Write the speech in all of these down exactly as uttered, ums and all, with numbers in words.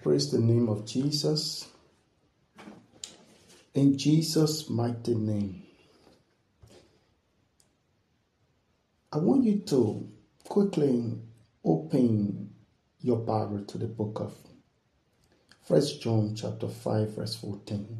Praise the name of Jesus. In Jesus' mighty name. I want you to quickly open your Bible to the book of First John chapter five verse fourteen.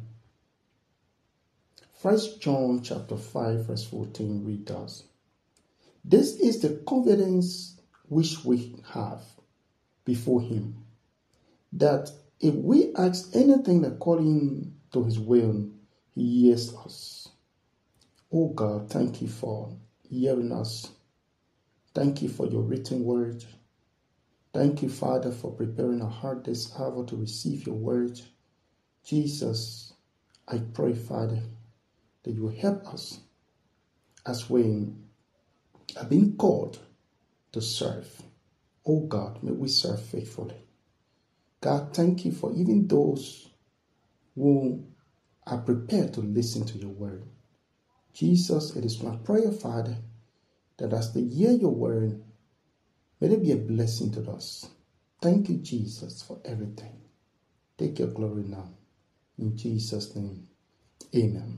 First John chapter five verse fourteen reads us. This is the confidence which we have before him, that if we ask anything according to his will, he hears us. Oh God, thank you for hearing us. Thank you for your written word. Thank you, Father, for preparing our heart this hour to receive your word. Jesus, I pray, Father, that you will help us as we are being called to serve. Oh God, may we serve faithfully. God, thank you for even those who are prepared to listen to your word. Jesus, it is my prayer, Father, that as they hear your word, may it be a blessing to us. Thank you, Jesus, for everything. Take your glory now. In Jesus' name, amen.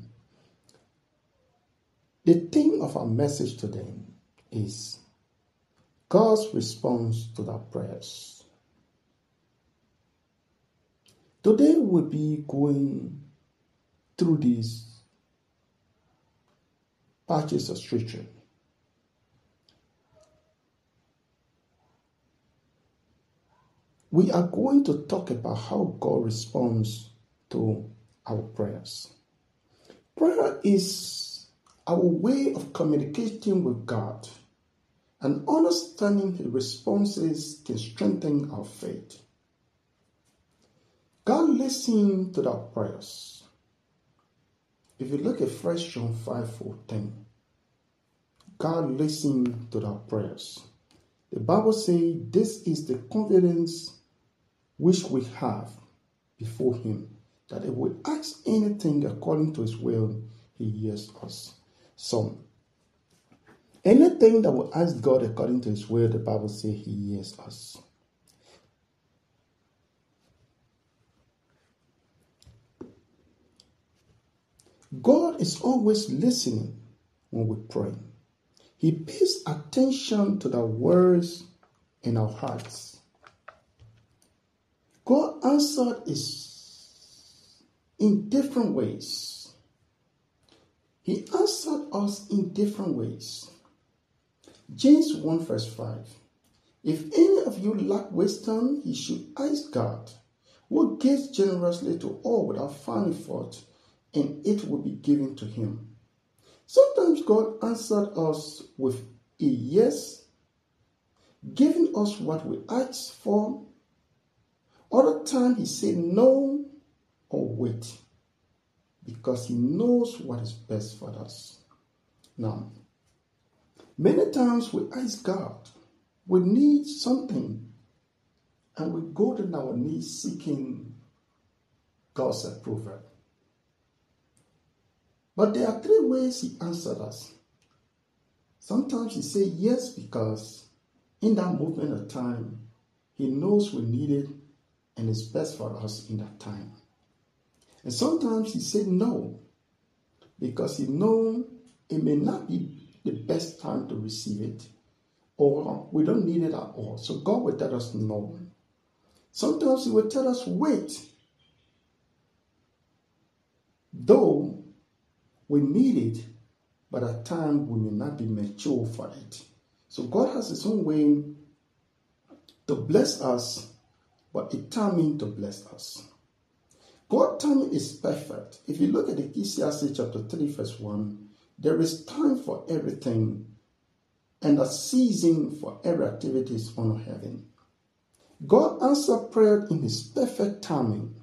The theme of our message today is God's response to our prayers. Today we'll be going through these patches of scripture. We are going to talk about how God responds to our prayers. Prayer is our way of communicating with God, and understanding his responses can strengthen our faith. God listens to our prayers. If you look at First John five fourteen, God listens to our prayers. The Bible says this is the confidence which we have before him, that if we ask anything according to his will, he hears us. So, anything that we ask God according to his will, the Bible says he hears us. God is always listening when we pray. He pays attention to the words in our hearts. God answered us in different ways. He answered us in different ways. James one verse five. If any of you lack wisdom, he should ask God, who gives generously to all without finding fault, and it will be given to him. Sometimes God answered us with a yes, giving us what we asked for. Other times he said no or wait, because he knows what is best for us. Now, many times we ask God, we need something, and we go to our knees seeking God's approval. But there are three ways he answered us. Sometimes he says yes because in that moment of time, he knows we need it and it's best for us in that time. And sometimes he said no because he knows it may not be the best time to receive it, or we don't need it at all. So God will tell us no. Sometimes he will tell us wait, though we need it, but at times we may not be mature for it. So God has his own way to bless us, but it timing to bless us. God's timing is perfect. If you look at Ecclesiastes chapter three verse one, there is time for everything and a season for every activity is under heaven. God answers prayer in his perfect timing.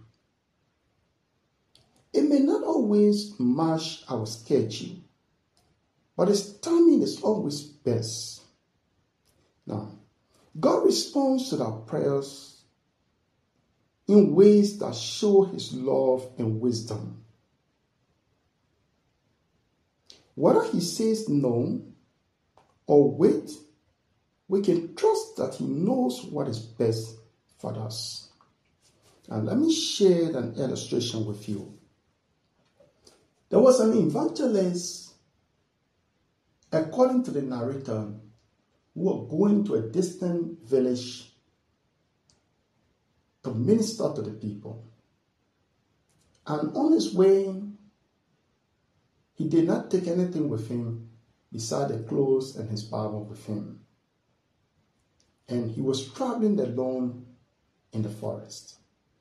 It may not always match our schedule, but his timing is always best. Now, God responds to our prayers in ways that show his love and wisdom. Whether he says no or wait, we can trust that he knows what is best for us. And let me share an illustration with you. There was an evangelist, according to the narrator, who was going to a distant village to minister to the people. And on his way, he did not take anything with him beside the clothes and his Bible with him. And he was traveling alone in the forest.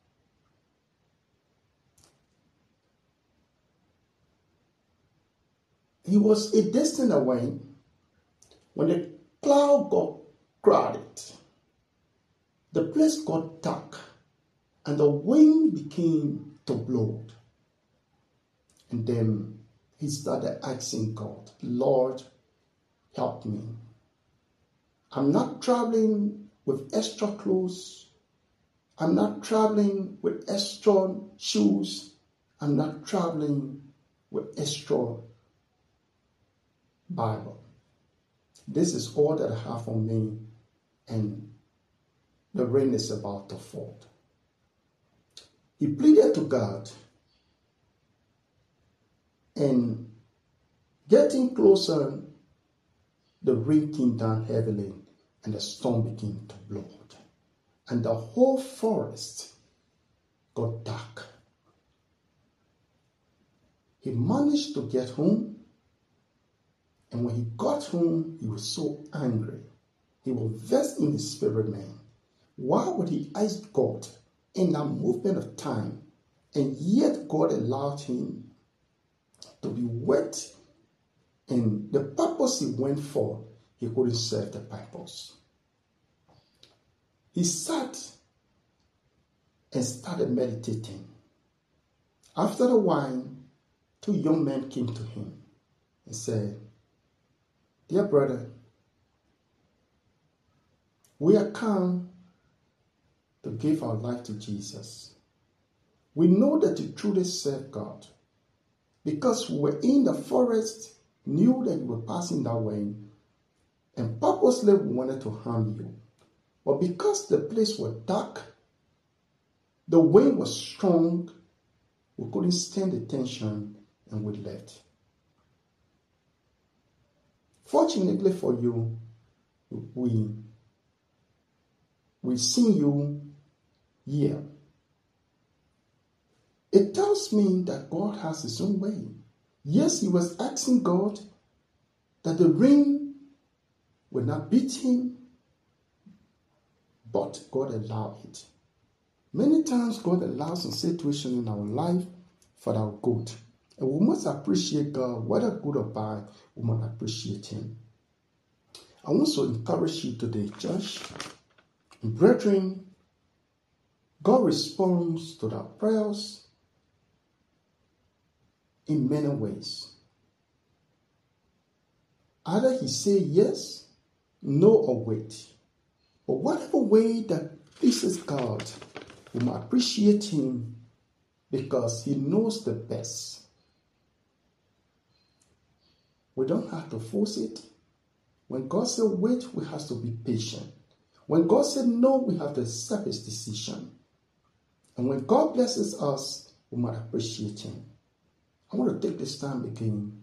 He was a distance away when the cloud got crowded. The place got dark and the wind began to blow. And then he started asking God, Lord, help me. I'm not traveling with extra clothes. I'm not traveling with extra shoes. I'm not traveling with extra Bible. This is all that I have on me, and the rain is about to fall. He pleaded to God, and getting closer, the rain came down heavily and the storm began to blow. And the whole forest got dark. He managed to get home, and when he got home, he was so angry. He was vexed in his spirit, man. Why would he ask God in that movement of time, and yet God allowed him to be wet, and the purpose he went for, he couldn't serve the purpose. He sat and started meditating. After a while, two young men came to him and said, Dear brother, we are come to give our life to Jesus. We know that you truly serve God, because we were in the forest, knew that you were passing that way, and purposely we wanted to harm you. But because the place was dark, the wind was strong, we couldn't stand the tension, and we left. Fortunately for you, we we see you here. It tells me that God has his own way. Yes, he was asking God that the rain would not beat him, but God allowed it. Many times God allows some situations in our life for our good. And we must appreciate God, whether good or bad, we must appreciate him. I want to encourage you today, church. Brethren, God responds to our prayers in many ways. Either he say yes, no, or wait. But whatever way that pleases God, we must appreciate him because he knows the best. We don't have to force it. When God said wait, we have to be patient. When God said no, we have to accept his decision. And when God blesses us, we must appreciate him. I want to take this time again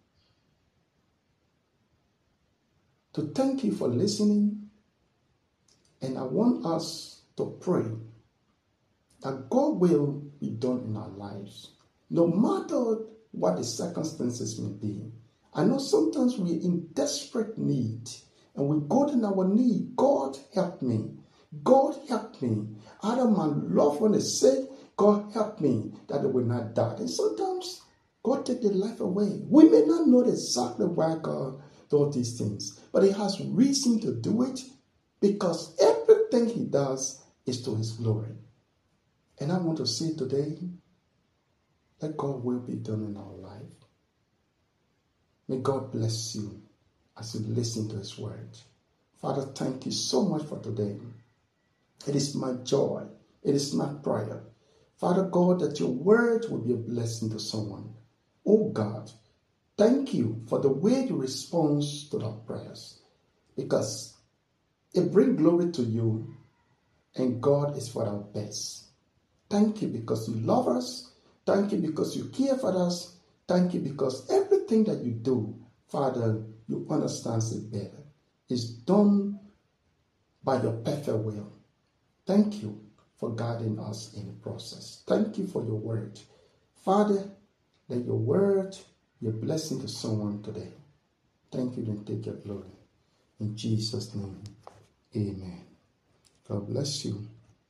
to thank you for listening. And I want us to pray that God will be done in our lives, no matter what the circumstances may be. I know sometimes we're in desperate need, and we go in our need. God help me. God help me. Either my loved one is sick, God help me that they will not die. And sometimes God take their life away. We may not know exactly why God does these things, but he has reason to do it because everything he does is to his glory. And I want to say today that God will be done in our life. May God bless you as you listen to his word. Father, thank you so much for today. It is my joy. It is my prayer, Father God, that your word will be a blessing to someone. Oh God, thank you for the way you respond to our prayers, because it brings glory to you, and God is for our best. Thank you because you love us. Thank you because you care for us. Thank you because everything that you do, Father, you understand it better. It's done by your perfect will. Thank you for guiding us in the process. Thank you for your word. Father, let your word be a blessing to someone today. Thank you and take your glory. In Jesus' name, amen. God bless you.